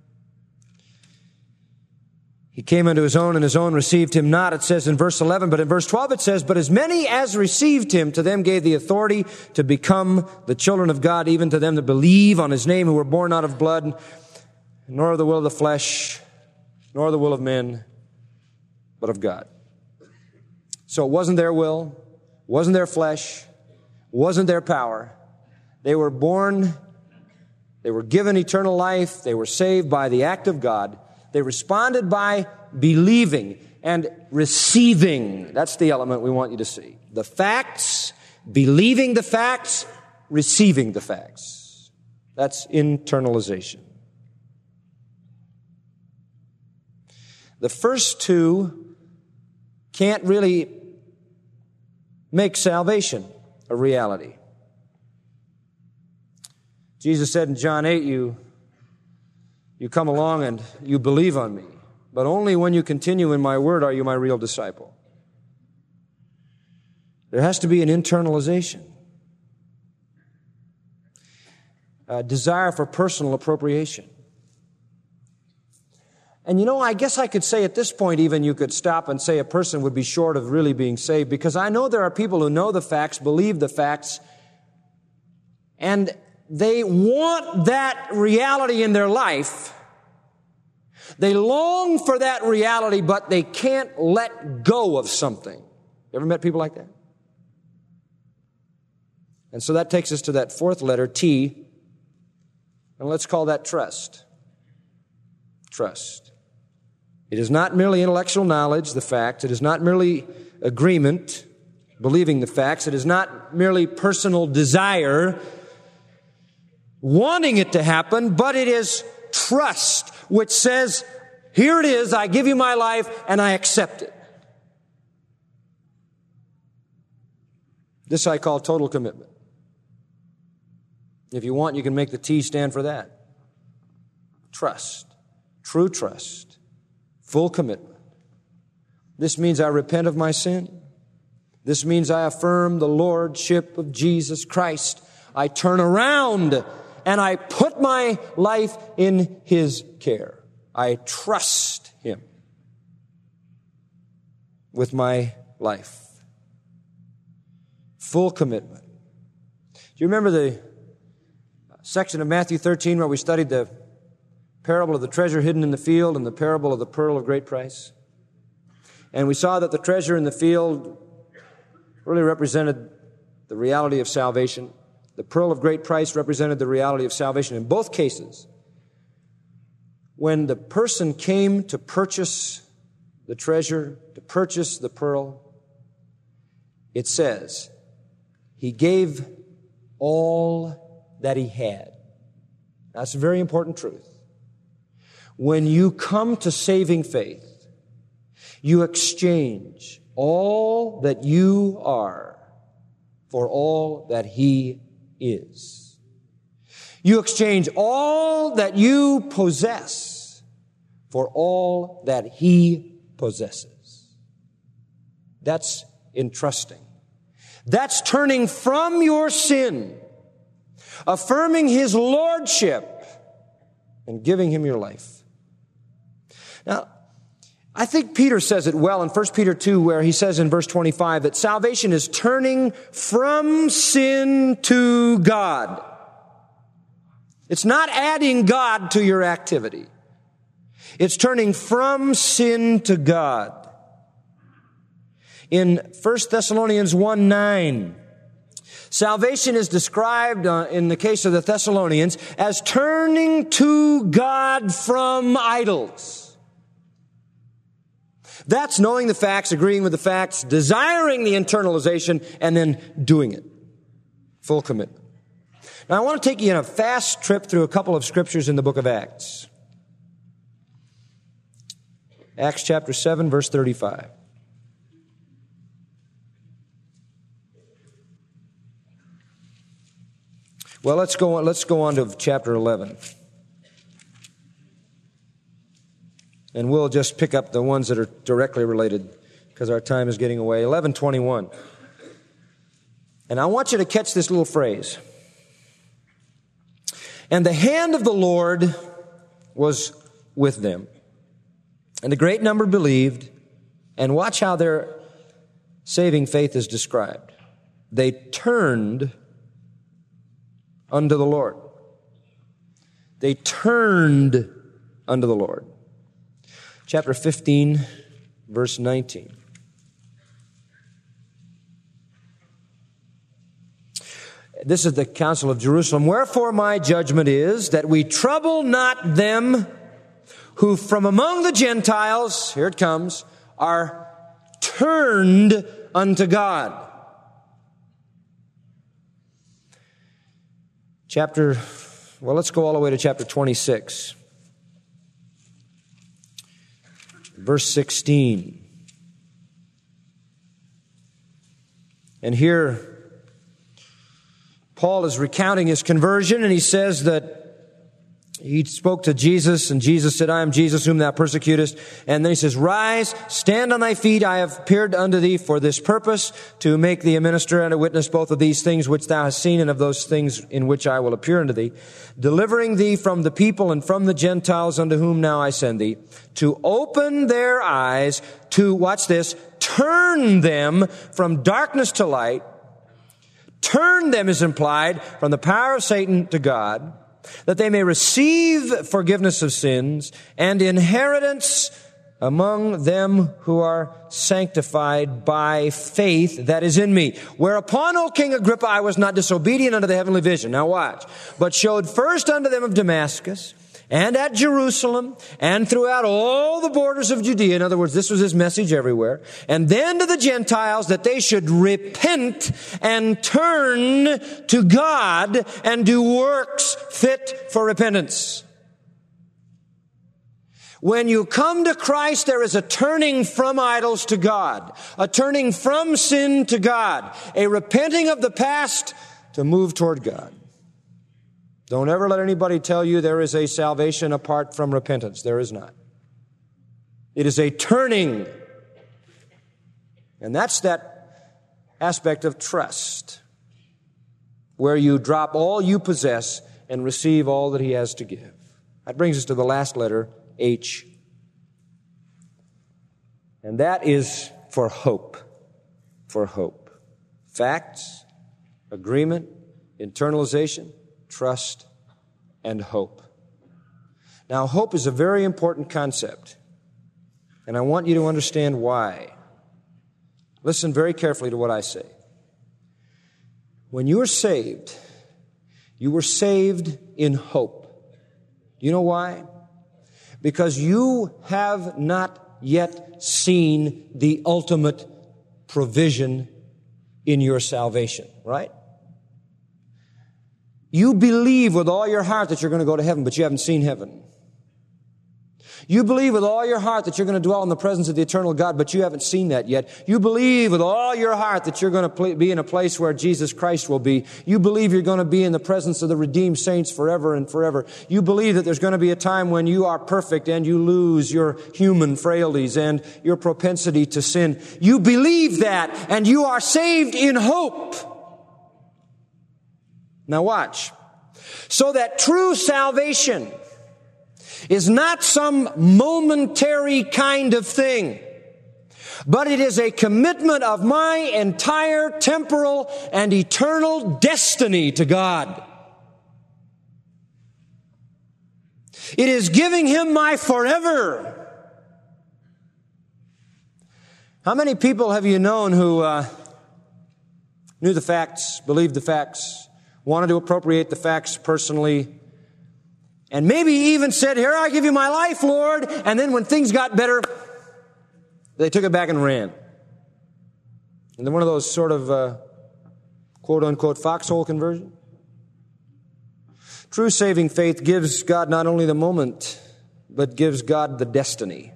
he came unto his own, and his own received him not, it says in verse eleven. But in verse twelve it says, but as many as received him, to them gave the authority to become the children of God, even to them that believe on his name, who were born not of blood, nor of the will of the flesh, nor the will of men, but of God. So it wasn't their will, wasn't their flesh, wasn't their power. They were born, they were given eternal life, they were saved by the act of God. They responded by believing and receiving. That's the element we want you to see. The facts, believing the facts, receiving the facts. That's internalization. The first two can't really make salvation a reality. Jesus said in John eight, you, you come along and you believe on me, but only when you continue in my word are you my real disciple. There has to be an internalization. A desire for personal appropriation. And you know, I guess I could say at this point even you could stop and say a person would be short of really being saved, because I know there are people who know the facts, believe the facts, and they want that reality in their life. They long for that reality, but they can't let go of something. You ever met people like that? And so that takes us to that fourth letter, T, and let's call that trust. Trust. It is not merely intellectual knowledge, the facts. It is not merely agreement, believing the facts. It is not merely personal desire, wanting it to happen, but it is trust, which says, here it is, I give you my life, and I accept it. This I call total commitment. If you want, you can make the T stand for that. Trust. True trust. Full commitment. This means I repent of my sin. This means I affirm the lordship of Jesus Christ. I turn around and I put my life in His care. I trust Him with my life. Full commitment. Do you remember the section of Matthew thirteen where we studied the parable of the treasure hidden in the field and the parable of the pearl of great price? And we saw that the treasure in the field really represented the reality of salvation. The pearl of great price represented the reality of salvation. In both cases, when the person came to purchase the treasure, to purchase the pearl, it says, he gave all that he had. That's a very important truth. When you come to saving faith, you exchange all that you are for all that he is. You exchange all that you possess for all that he possesses. That's entrusting. That's turning from your sin, affirming his lordship, and giving him your life. Now, I think Peter says it well in First Peter two, where he says in verse twenty-five that salvation is turning from sin to God. It's not adding God to your activity. It's turning from sin to God. In First Thessalonians one nine, salvation is described uh, in the case of the Thessalonians as turning to God from idols. That's knowing the facts, agreeing with the facts, desiring the internalization, and then doing it. Full commitment. Now, I want to take you on a fast trip through a couple of scriptures in the book of Acts. Acts chapter seven, verse thirty-five. Well, let's go on, let's go on to chapter eleven. And we'll just pick up the ones that are directly related because our time is getting away. eleven twenty-one. And I want you to catch this little phrase. And the hand of the Lord was with them. And a great number believed. And watch how their saving faith is described. They turned unto the Lord. They turned unto the Lord. Chapter fifteen, verse nineteen. This is the Council of Jerusalem. Wherefore my judgment is that we trouble not them who from among the Gentiles, here it comes, are turned unto God. Chapter, well, let's go all the way to chapter twenty-six. Verse sixteen. And here, Paul is recounting his conversion, and he says that he spoke to Jesus, and Jesus said, I am Jesus whom thou persecutest. And then he says, rise, stand on thy feet. I have appeared unto thee for this purpose, to make thee a minister and a witness both of these things which thou hast seen and of those things in which I will appear unto thee, delivering thee from the people and from the Gentiles unto whom now I send thee, to open their eyes, to, watch this, turn them from darkness to light. Turn them is implied from the power of Satan to God, that they may receive forgiveness of sins and inheritance among them who are sanctified by faith that is in me. Whereupon, O King Agrippa, I was not disobedient unto the heavenly vision. Now watch. But showed first unto them of Damascus, and at Jerusalem, and throughout all the borders of Judea. In other words, this was his message everywhere. And then to the Gentiles, that they should repent and turn to God and do works fit for repentance. When you come to Christ, there is a turning from idols to God, a turning from sin to God, a repenting of the past to move toward God. Don't ever let anybody tell you there is a salvation apart from repentance. There is not. It is a turning. And that's that aspect of trust, where you drop all you possess and receive all that he has to give. That brings us to the last letter, H. And that is for hope. For hope. Facts, agreement, internalization, trust, and hope. Now, hope is a very important concept. And I want you to understand why. Listen very carefully to what I say. When you were saved, you were saved in hope. Do you know why? Because you have not yet seen the ultimate provision in your salvation, right? You believe with all your heart that you're going to go to heaven, but you haven't seen heaven. You believe with all your heart that you're going to dwell in the presence of the eternal God, but you haven't seen that yet. You believe with all your heart that you're going to be in a place where Jesus Christ will be. You believe you're going to be in the presence of the redeemed saints forever and forever. You believe that there's going to be a time when you are perfect and you lose your human frailties and your propensity to sin. You believe that, and you are saved in hope. Now watch. So that true salvation is not some momentary kind of thing, but it is a commitment of my entire temporal and eternal destiny to God. It is giving Him my forever. How many people have you known who uh, knew the facts, believed the facts, wanted to appropriate the facts personally, and maybe even said, "Here, I give you my life, Lord," and then when things got better, they took it back and ran. And then one of those sort of uh, quote-unquote foxhole conversion. True saving faith gives God not only the moment, but gives God the destiny.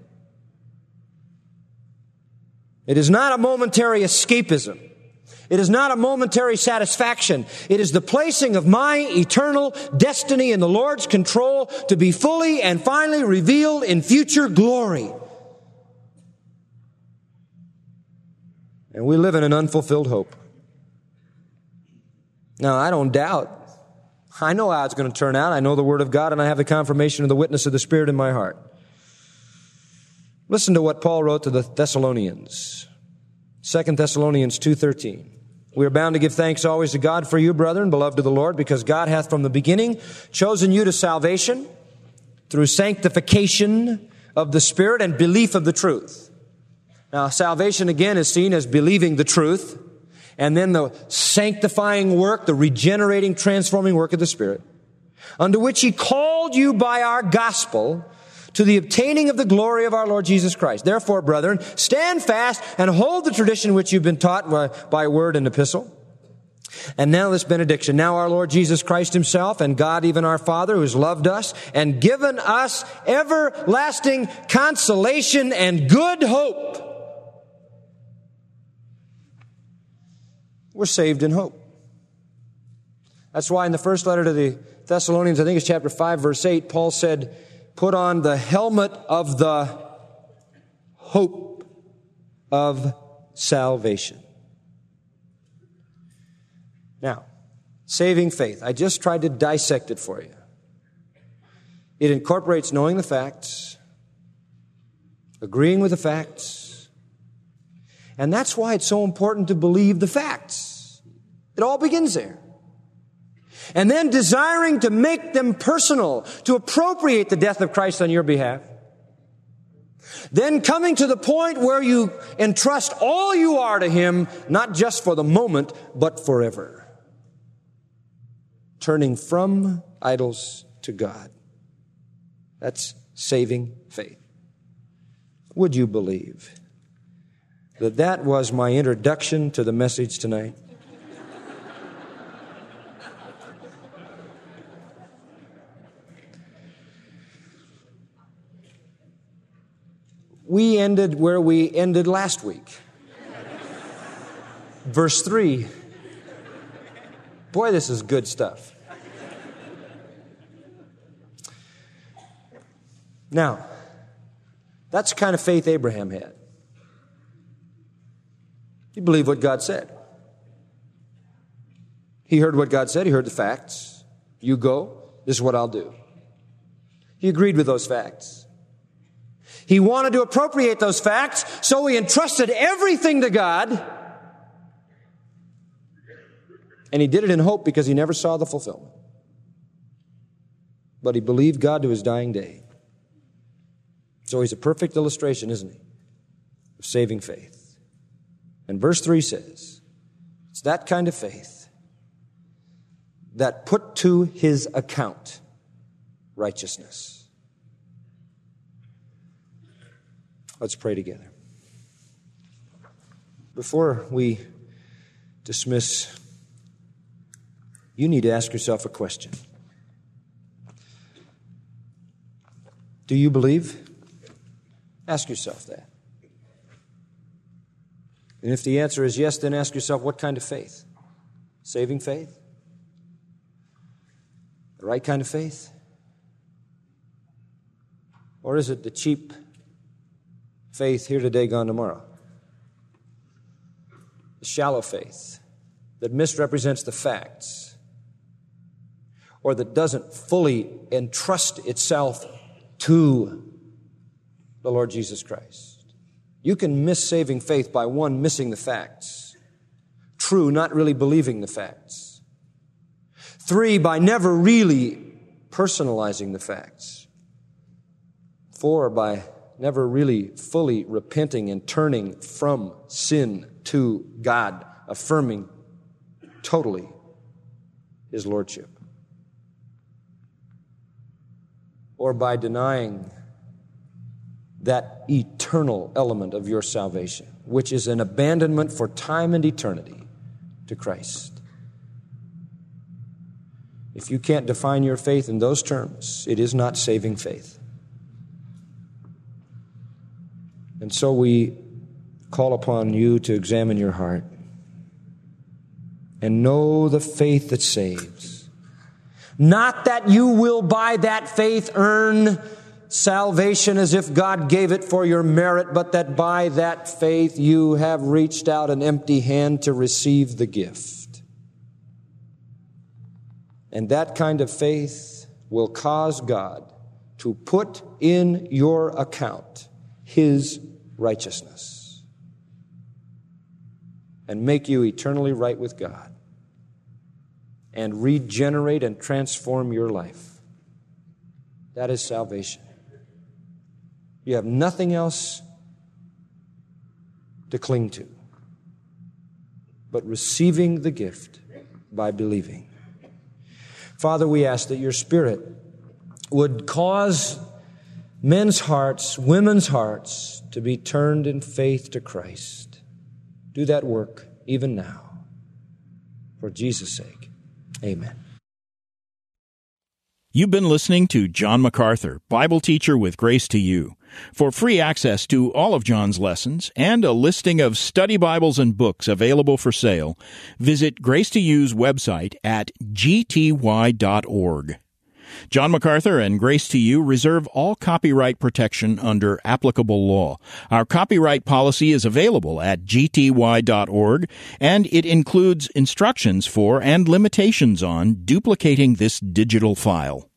It is not a momentary escapism. It is not a momentary satisfaction. It is the placing of my eternal destiny in the Lord's control to be fully and finally revealed in future glory. And we live in an unfulfilled hope. Now, I don't doubt. I know how it's going to turn out. I know the Word of God, and I have the confirmation of the witness of the Spirit in my heart. Listen to what Paul wrote to the Thessalonians. Second Thessalonians two thirteen. We are bound to give thanks always to God for you, brethren, beloved of the Lord, because God hath from the beginning chosen you to salvation through sanctification of the Spirit and belief of the truth. Now, salvation again is seen as believing the truth, and then the sanctifying work, the regenerating, transforming work of the Spirit, unto which He called you by our gospel, to the obtaining of the glory of our Lord Jesus Christ. Therefore, brethren, stand fast and hold the tradition which you've been taught by, by word and epistle. And now this benediction. Now our Lord Jesus Christ Himself and God, even our Father, who has loved us and given us everlasting consolation and good hope. We're saved in hope. That's why in the first letter to the Thessalonians, I think it's chapter five, verse eight, Paul said, "Put on the helmet of the hope of salvation." Now, saving faith. I just tried to dissect it for you. It incorporates knowing the facts, agreeing with the facts, and that's why it's so important to believe the facts. It all begins there. And then desiring to make them personal, to appropriate the death of Christ on your behalf. Then coming to the point where you entrust all you are to Him, not just for the moment, but forever. Turning from idols to God. That's saving faith. Would you believe that that was my introduction to the message tonight? We ended where we ended last week. Verse three. Boy, this is good stuff. Now, that's the kind of faith Abraham had. He believed what God said. He heard what God said. He heard the facts. You go. This is what I'll do. He agreed with those facts. He wanted to appropriate those facts, so he entrusted everything to God. And he did it in hope because he never saw the fulfillment. But he believed God to his dying day. So he's a perfect illustration, isn't he, of saving faith. And verse three says, it's that kind of faith that put to his account righteousness. Let's pray together. Before we dismiss, you need to ask yourself a question. Do you believe? Ask yourself that. And if the answer is yes, then ask yourself, what kind of faith? Saving faith? The right kind of faith? Or is it the cheap faith, here today, gone tomorrow? The shallow faith that misrepresents the facts, or that doesn't fully entrust itself to the Lord Jesus Christ. You can miss saving faith by, one, missing the facts. Two, not really believing the facts. Three, by never really personalizing the facts. Four, by never really fully repenting and turning from sin to God, affirming totally His Lordship. Or by denying that eternal element of your salvation, which is an abandonment for time and eternity to Christ. If you can't define your faith in those terms, it is not saving faith. And so we call upon you to examine your heart and know the faith that saves. Not that you will by that faith earn salvation as if God gave it for your merit, but that by that faith you have reached out an empty hand to receive the gift. And that kind of faith will cause God to put in your account His righteousness and make you eternally right with God and regenerate and transform your life. That is salvation. You have nothing else to cling to but receiving the gift by believing. Father, we ask that your Spirit would cause men's hearts, women's hearts to be turned in faith to Christ. Do that work even now. For Jesus' sake, amen. You've been listening to John MacArthur, Bible teacher with Grace to You. For free access to all of John's lessons and a listing of study Bibles and books available for sale, visit Grace to You's website at g t y dot org. John MacArthur and Grace to You reserve all copyright protection under applicable law. Our copyright policy is available at g t y dot org, and it includes instructions for and limitations on duplicating this digital file.